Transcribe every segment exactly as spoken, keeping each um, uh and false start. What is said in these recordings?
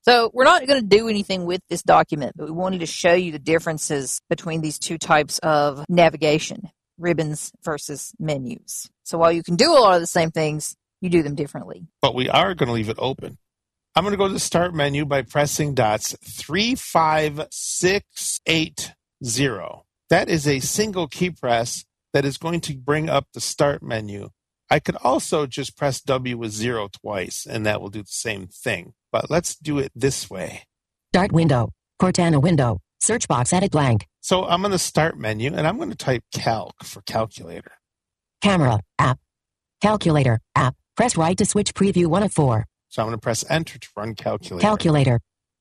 So we're not going to do anything with this document, but we wanted to show you the differences between these two types of navigation, ribbons versus menus. So while you can do a lot of the same things, you do them differently. But we are going to leave it open. I'm going to go to the Start menu by pressing dots three five six eight zero. That is a single key press that is going to bring up the Start menu. I could also just press W with zero twice, and that will do the same thing. But let's do it this way. Start window. Cortana window. Search box edit blank. So I'm on the Start menu, and I'm going to type calc for calculator. Camera. App. Calculator. App. Press right to switch preview one of four. So I'm going to press enter to run calculator. Calculator.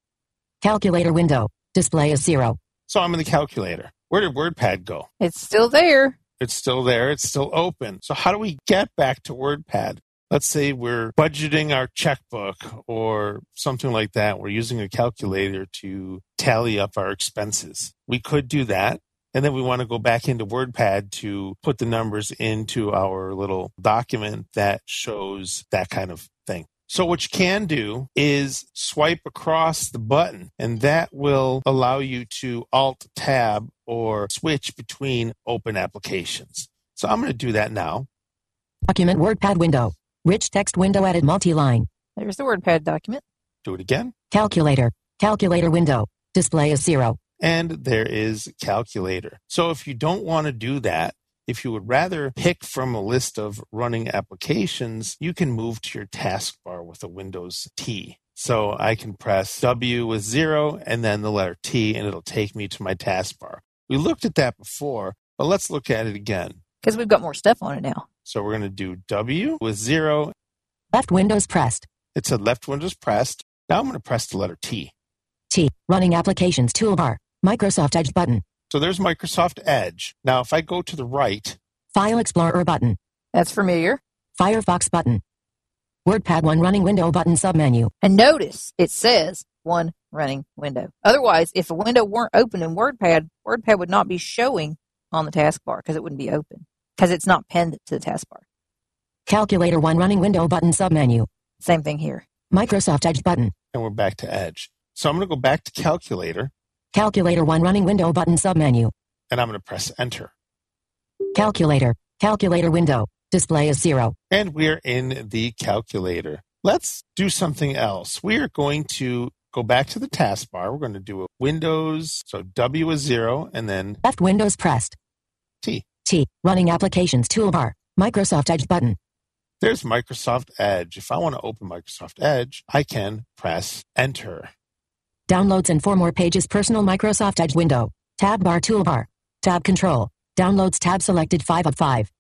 Calculator window. Display is zero. So I'm in the calculator. Where did WordPad go? It's still there. It's still there. It's still open. So how do we get back to WordPad? Let's say we're budgeting our checkbook or something like that. We're using a calculator to tally up our expenses. We could do that. And then we want to go back into WordPad to put the numbers into our little document that shows that kind of thing. So what you can do is swipe across the button, and that will allow you to Alt-Tab or switch between open applications. So I'm going to do that now. Document WordPad window. Rich text window added multi-line. There's the WordPad document. Do it again. Calculator. Calculator window. Display is zero. And there is calculator. So if you don't want to do that, if you would rather pick from a list of running applications, you can move to your taskbar with a Windows T. So I can press W with zero and then the letter T, and it'll take me to my taskbar. We looked at that before, but let's look at it again. Because we've got more stuff on it now. So we're going to do W with zero. Left Windows pressed. It said left Windows pressed. Now I'm going to press the letter T. T. Running applications toolbar. Microsoft Edge button. So there's Microsoft Edge. Now if I go to the right. File Explorer button. That's familiar. Firefox button. WordPad one running window button submenu. And notice it says one running window. Otherwise, if a window weren't open in WordPad, WordPad would not be showing on the taskbar because it wouldn't be open because it's not pinned to the taskbar. Calculator one running window button submenu. Same thing here. Microsoft Edge button. And we're back to Edge. So I'm going to go back to Calculator. Calculator one running window button submenu. And I'm going to press Enter. Calculator. Calculator window. Display is zero. And we're in the calculator. Let's do something else. We are going to go back to the taskbar. We're going to do a Windows. So W is zero and then left Windows pressed. T. T. Running applications toolbar. Microsoft Edge button. There's Microsoft Edge. If I want to open Microsoft Edge, I can press Enter. Downloads and four more pages personal Microsoft Edge window. Tab bar toolbar. Tab control. Downloads tab selected five of five.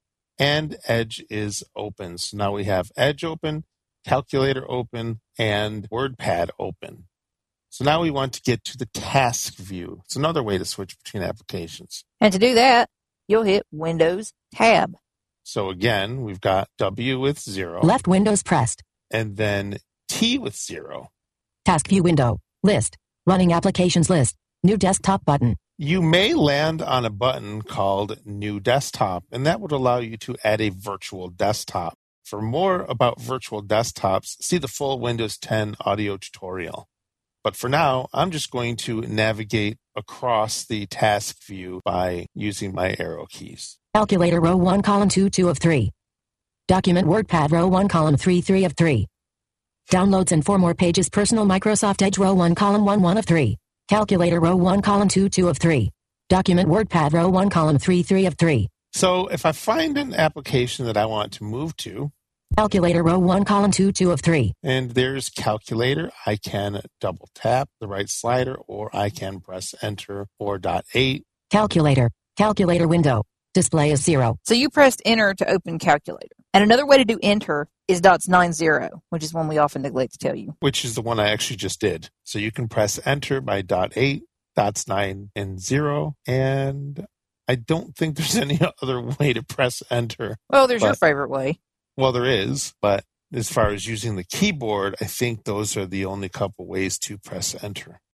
And Edge is open. So now we have Edge open, Calculator open, and WordPad open. So now we want to get to the task view. It's another way to switch between applications. And to do that, you'll hit Windows Tab. So again, we've got W with zero. Left Windows pressed. And then T with zero. Task view window. List. Running applications list. New desktop button. You may land on a button called New Desktop, and that would allow you to add a virtual desktop. For more about virtual desktops, see the full Windows ten audio tutorial. But for now, I'm just going to navigate across the task view by using my arrow keys. Calculator row one, column two, two of three. Document WordPad row one, column three, three of three. Downloads and four more pages personal Microsoft Edge row one, column one, one of three. Calculator row one, column two, two of three. Document WordPad row one, column three, three of three. So if I find an application that I want to move to, Calculator row one, column two, two of three. And there's Calculator. I can double tap the right slider, or I can press Enter or dot eight. Calculator. Calculator window. Display is zero. So you pressed Enter to open Calculator. And another way to do Enter is dots nine zero, which is one we often neglect to tell you. Which is the one I actually just did. So you can press Enter by dot eight, dots nine and zero, and I don't think there's any other way to press Enter. Well, there's but, your favorite way. Well, there is, but as far as using the keyboard, I think those are the only couple ways to press Enter.